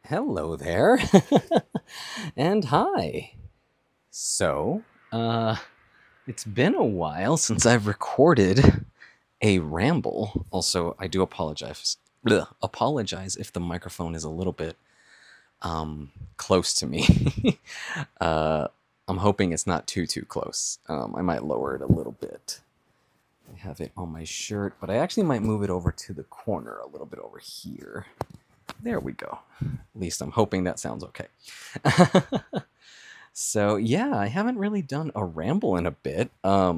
Hello there. And hi. So, it's been a while since I've recorded a ramble. Also, I do apologize if the microphone is a little bit close to me. uh I'm hoping it's not too close. I might lower it a little bit. I have it on my shirt, but I actually might move it over to the corner a little bit over here. There we go. At least I'm hoping that sounds okay. So yeah, I haven't really done a ramble in a bit.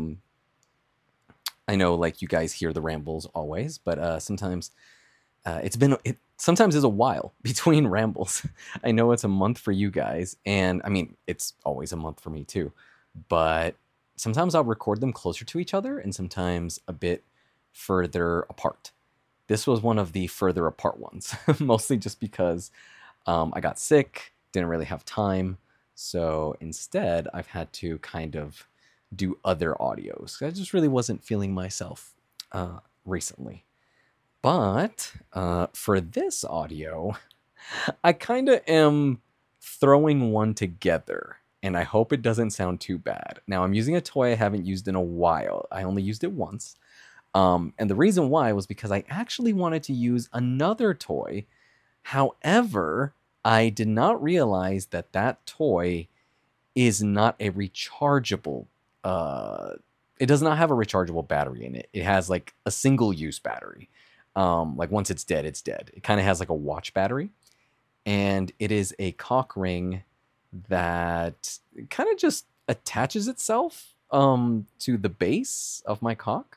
I know like you guys hear the rambles always, but sometimes it sometimes is a while between rambles. I know it's a month for you guys, and I mean it's always a month for me too. But sometimes I'll record them closer to each other, and sometimes a bit further apart. This was one of the further apart ones, mostly just because I got sick, didn't really have time. So instead, I've had to kind of do other audios. I just really wasn't feeling myself recently. But for this audio, I kind of am throwing one together, and I hope it doesn't sound too bad. Now, I'm using a toy I haven't used in a while. I only used it once. And the reason why was because I actually wanted to use another toy. However, I did not realize that that toy is not a rechargeable. Uh, it does not have a rechargeable battery in it. It has like a single use battery. Like once it's dead, it's dead. It kind of has like a watch battery, and it is a cock ring that kind of just attaches itself to the base of my cock.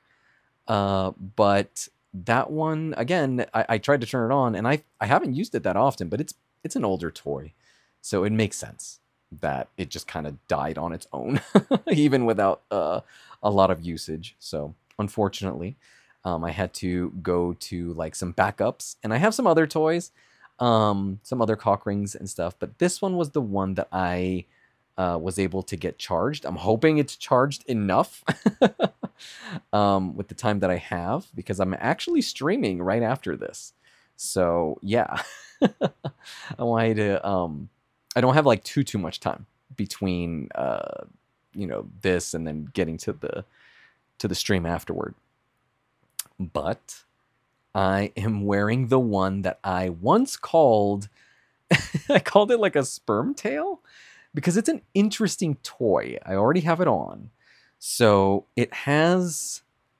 But that one again, I tried to turn it on, and I haven't used it that often, but it's an older toy, so it makes sense that it just kind of died on its own, even without a lot of usage. So unfortunately, I had to go to like some backups, and I have some other toys, some other cock rings and stuff, but this one was the one that I was able to get charged. I'm hoping it's charged enough with the time that I have, because I'm actually streaming right after this. So yeah, I wanted to. I don't have like too much time between this and then getting to the stream afterward. But I am wearing the one that I once called. I called it like a sperm tail because it's an interesting toy. I already have it on. So it has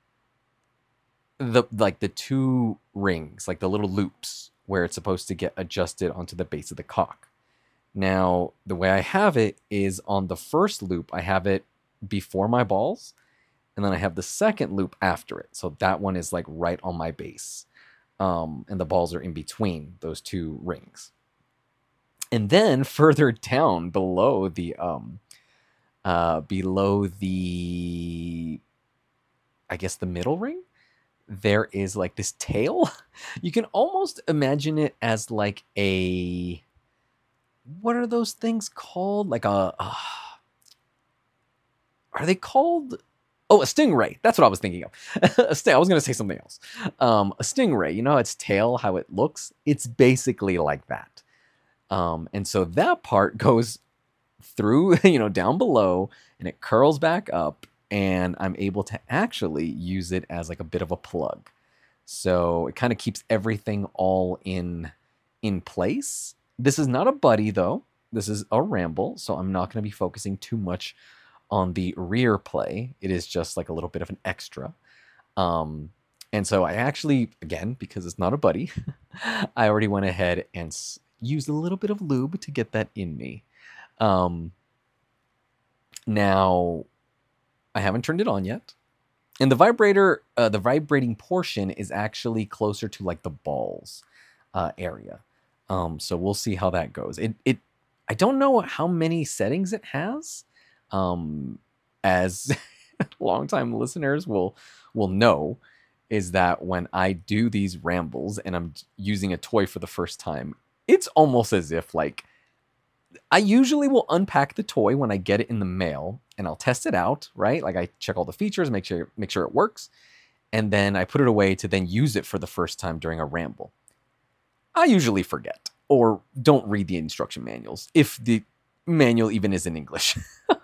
the two rings, like the little loops where it's supposed to get adjusted onto the base of the cock. Now, the way I have it is on the first loop, I have it before my balls, and then I have the second loop after it. So that one is like right on my base. And the balls are in between those two rings. And then further down below the I guess the middle ring, there is like this tail. You can almost imagine it as like a, what are those things called? Like are they called? Oh, a stingray. That's what I was thinking of. I was going to say something else. A stingray. You know, its tail, how it looks. It's basically like that. And so that part goes through, down below, and it curls back up, and I'm able to actually use it as like a bit of a plug. So it kind of keeps everything all in place. This is not a buddy though. This is a ramble, so I'm not going to be focusing too much on the rear play. It is just like a little bit of an extra. And so I actually, again, because it's not a buddy, I already went ahead and used a little bit of lube to get that in me. Now, I haven't turned it on yet. And the vibrator, the vibrating portion is actually closer to like the balls area. So we'll see how that goes. I don't know how many settings it has. As longtime listeners will know, is that when I do these rambles and I'm using a toy for the first time, it's almost as if like I usually will unpack the toy when I get it in the mail, and I'll test it out, right? Like I check all the features, make sure it works, and then I put it away to then use it for the first time during a ramble. I usually forget. or don't read the instruction manuals if the manual even is in English.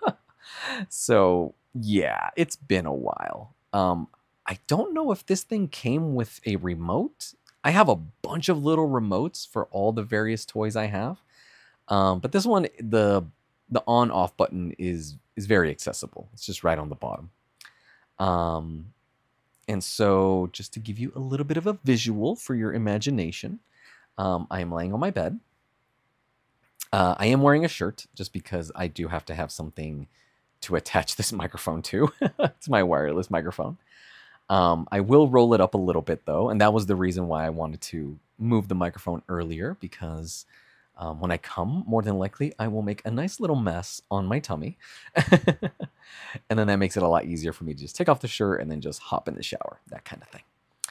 So yeah, it's been a while. I don't know if this thing came with a remote. I have a bunch of little remotes for all the various toys I have. But this one, the on off button is very accessible. It's just right on the bottom. Um, and so just to give you a little bit of a visual for your imagination, I am laying on my bed. I am wearing a shirt just because I do have to have something to attach this microphone to. It's my wireless microphone. I will roll it up a little bit though, and that was the reason why I wanted to move the microphone earlier because when I come, more than likely, I will make a nice little mess on my tummy. And then that makes it a lot easier for me to just take off the shirt and then just hop in the shower, that kind of thing.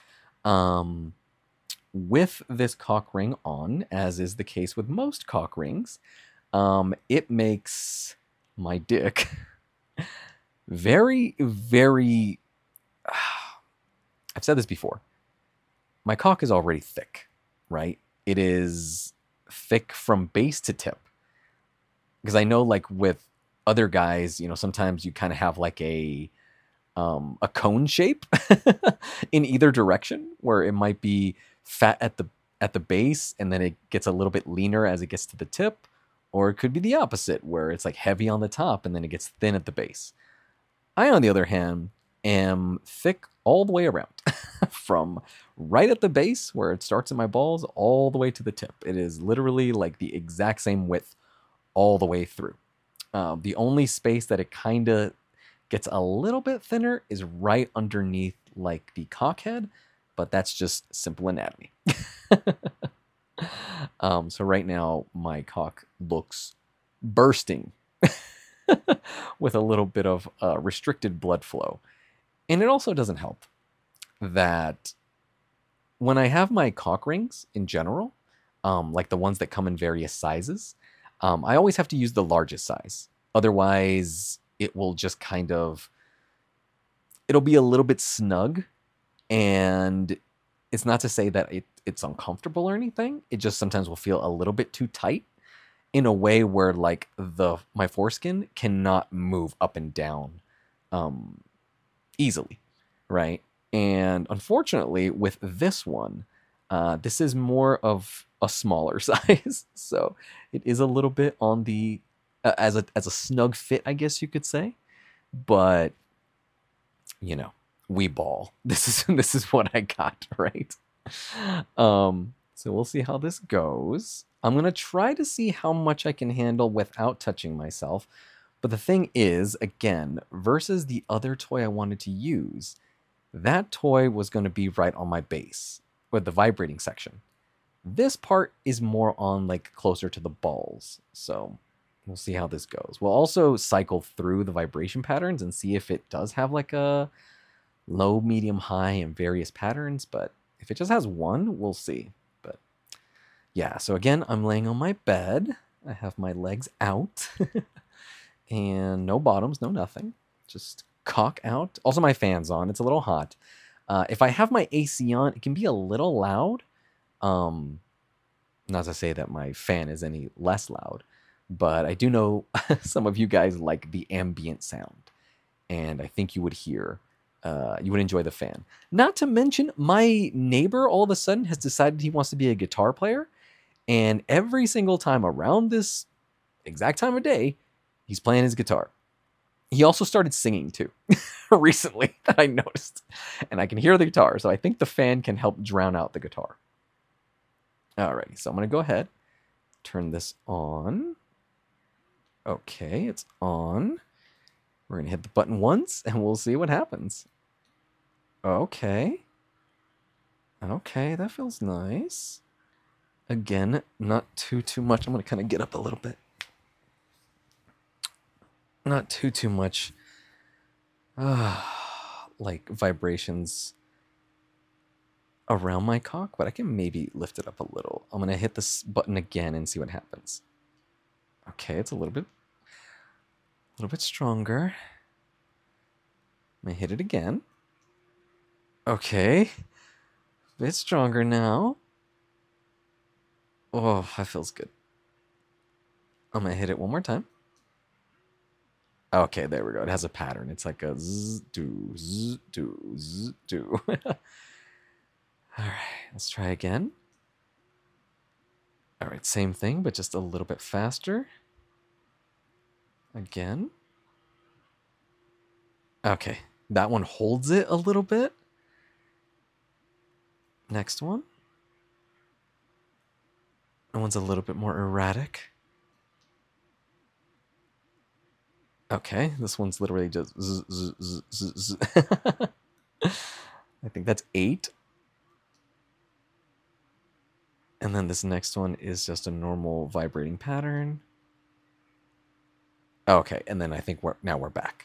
With this cock ring on, as is the case with most cock rings, it makes my dick very, very... I've said this before. My cock is already thick, right? It is thick from base to tip. Because I know, like, with other guys, you know, sometimes you kind of have like a cone shape in either direction, where it might be fat at the base and then it gets a little bit leaner as it gets to the tip, or it could be the opposite, where it's like heavy on the top and then it gets thin at the base. I, on the other hand, am thick all the way around, from right at the base where it starts at my balls all the way to the tip. It is literally like the exact same width all the way through. The only space that it kind of gets a little bit thinner is right underneath like the cock head, but that's just simple anatomy. So right now my cock looks bursting with a little bit of restricted blood flow. And it also doesn't help that when I have my cock rings in general, like the ones that come in various sizes, I always have to use the largest size. Otherwise, it will just kind of... it'll be a little bit snug, and it's not to say that it's uncomfortable or anything. It just sometimes will feel a little bit too tight in a way where like my foreskin cannot move up and down easily, right? And unfortunately, with this one, this is more of a smaller size, so it is a little bit on the as a snug fit, I guess you could say. But you know, we ball. This is what I got, right? So we'll see how this goes. I'm gonna try to see how much I can handle without touching myself. But the thing is, again, versus the other toy I wanted to use, that toy was going to be right on my base with the vibrating section. This part is more on like closer to the balls. So we'll see how this goes. We'll also cycle through the vibration patterns and see if it does have like a low, medium, high, and various patterns. But if it just has one, we'll see. But yeah, so again, I'm laying on my bed. I have my legs out. And no bottoms, no nothing. Just cock out. Also, my fan's on. It's a little hot. If I have my AC on, it can be a little loud. Not to say that my fan is any less loud, but I do know some of you guys like the ambient sound, and I think you would enjoy the fan. Not to mention, my neighbor all of a sudden has decided he wants to be a guitar player, and every single time around this exact time of day, he's playing his guitar. He also started singing too, recently, that I noticed. And I can hear the guitar, so I think the fan can help drown out the guitar. Alrighty, so I'm going to go ahead, turn this on. Okay, it's on. We're going to hit the button once, and we'll see what happens. Okay. Okay, that feels nice. Again, not too much. I'm going to kind of get up a little bit. Not too much like vibrations around my cock, but I can maybe lift it up a little. I'm gonna hit this button again and see what happens. Okay, it's a little bit stronger. I'm gonna hit it again. Okay, a bit stronger now. Oh, that feels good. I'm gonna hit it one more time. Okay, there we go. It has a pattern. It's like a zzz, do, zzz, do, zzz, do. All right, let's try again. All right, same thing, but just a little bit faster. Again. Okay, that one holds it a little bit. Next one. That one's a little bit more erratic. Okay, this one's literally just zzz, zzz, zzz, zzz, zzz. I think that's 8. And then this next one is just a normal vibrating pattern. Okay, and then I think we're back.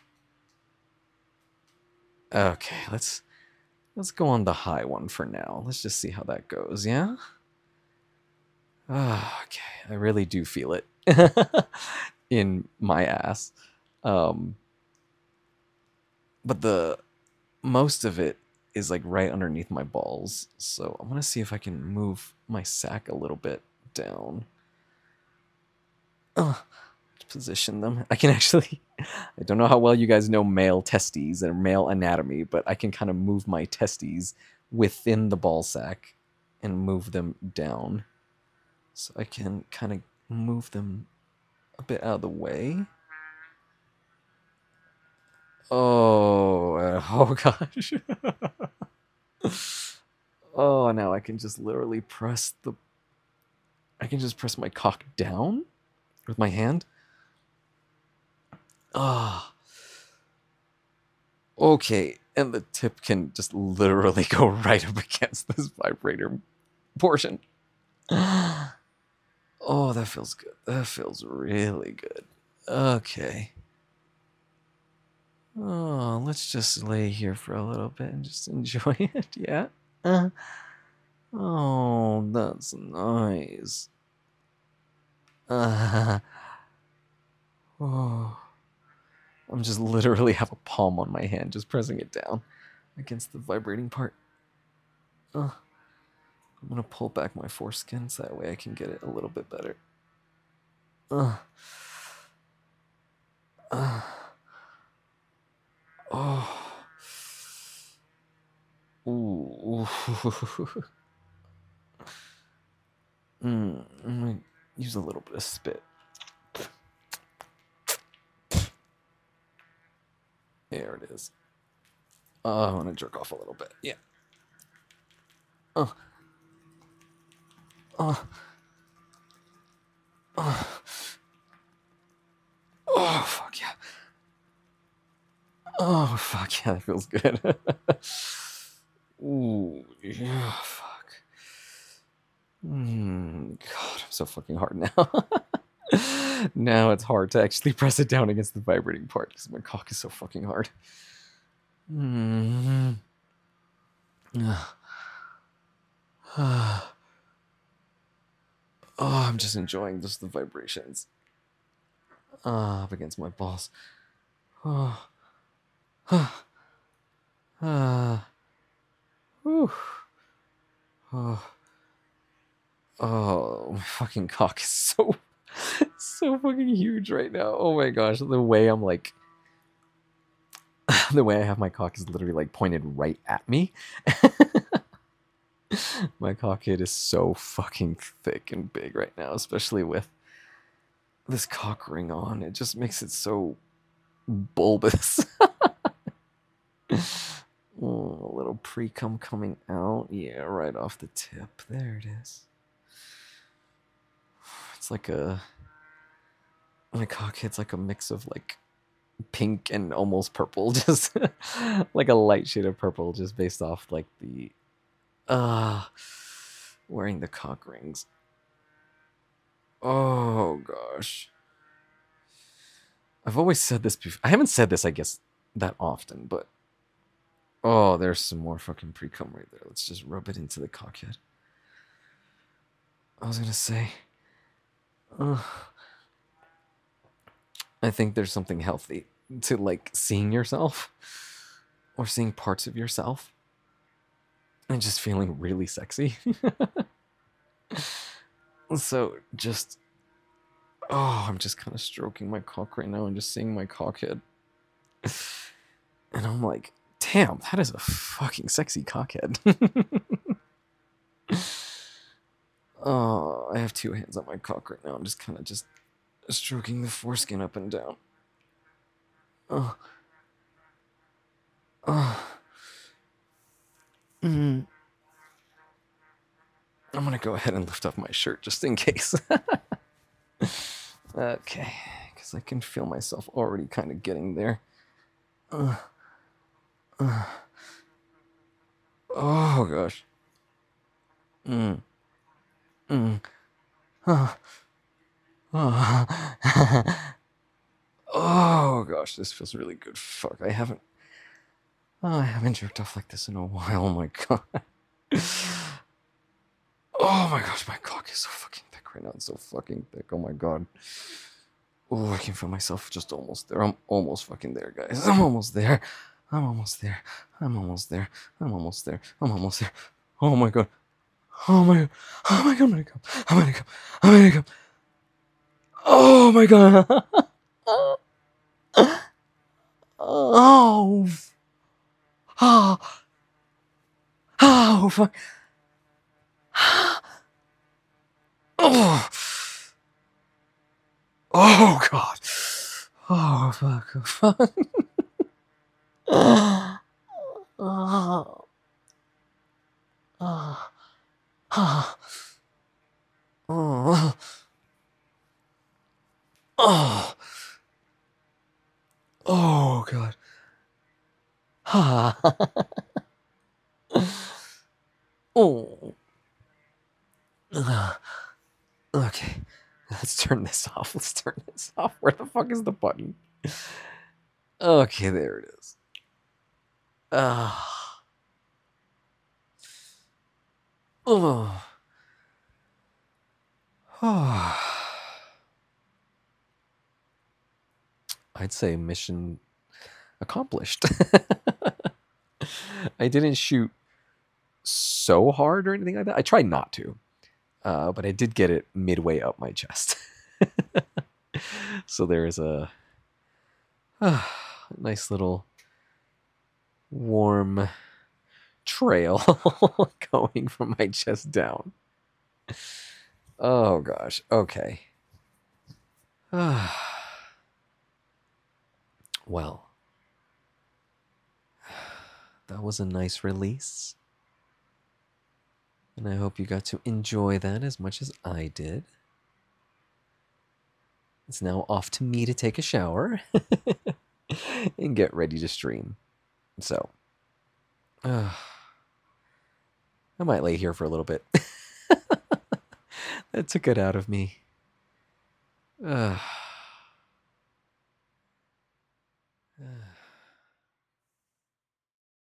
Okay, let's go on the high one for now. Let's just see how that goes, yeah? Okay, I really do feel it in my ass. But the most of it is like right underneath my balls. So I'm gonna see if I can move my sack a little bit down. Position them. I can actually, I don't know how well you guys know male testes and male anatomy, but I can kind of move my testes within the ball sack and move them down. So I can kind of move them a bit out of the way. Oh gosh. Oh, now I can just literally I can just press my cock down with my hand. Ah. Okay, and the tip can just literally go right up against this vibrator portion. Oh, that feels good. That feels really good. Okay. Oh, let's just lay here for a little bit and just enjoy it. Yeah. Oh, that's nice. Oh, I'm just literally have a palm on my hand, just pressing it down against the vibrating part. I'm gonna pull back my foreskin so that way I can get it a little bit better. Oh. Ooh. I'm gonna use a little bit of spit. There it is. I want to jerk off a little bit. Yeah. Oh, fuck yeah. Oh, fuck yeah, that feels good. Ooh, yeah, fuck. God, I'm so fucking hard now. Now it's hard to actually press it down against the vibrating part because my cock is so fucking hard. Oh, I'm just enjoying just the vibrations up against my balls. Oh, whew. Oh, my fucking cock is so fucking huge right now. Oh my gosh, the way I'm like, the way I have my cock is literally like pointed right at me. My cock head is so fucking thick and big right now, especially with this cock ring on. It just makes it so bulbous. Oh, a little pre-cum coming out. Yeah, right off the tip. There it is. It's like my cock head's like a mix of like pink and almost purple, just like a light shade of purple, just based off like the wearing the cock rings. Oh gosh. I've always said this before. I haven't said this, I guess, that often, but oh, there's some more fucking pre-cum right there. Let's just rub it into the cockhead. I was gonna say, I think there's something healthy to like seeing yourself or seeing parts of yourself and just feeling really sexy. So just, oh, I'm just kind of stroking my cock right now and just seeing my cockhead. And I'm like, damn, that is a fucking sexy cockhead. Oh, I have two hands on my cock right now. I'm just kind of just stroking the foreskin up and down. Oh, oh. Mm. I'm gonna go ahead and lift up my shirt just in case. Okay, because I can feel myself already kind of getting there. Uh, uh, oh gosh. Mm, mm, uh, oh gosh, this feels really good. Fuck, I haven't jerked off like this in a while. Oh my god. Oh my gosh, my cock is so fucking thick right now. It's so fucking thick. Oh my god. Oh, I can feel myself just almost there. I'm almost fucking there, guys. I'm almost there. I'm almost there. I'm almost there. I'm almost there. I'm almost there. Oh my god. Oh my god. Oh my god. I'm gonna come. I'm gonna come. I'm gonna come. Oh my god. Oh. Oh. Oh fuck. Oh. Oh god. Oh fuck. Oh, fuck. Oh. Oh. Oh. Oh. Oh. Oh god. Ha. Oh. Okay. Let's turn this off. Let's turn this off. Where the fuck is the button? Okay, there it is. Oh. Oh. I'd say mission accomplished. I didn't shoot so hard or anything like that. I tried not to, but I did get it midway up my chest. So there is a nice little warm trail going from my chest down. Oh gosh. Okay. Well, that was a nice release. And I hope you got to enjoy that as much as I did. It's now off to me to take a shower and get ready to stream. So, I might lay here for a little bit. That took it out of me.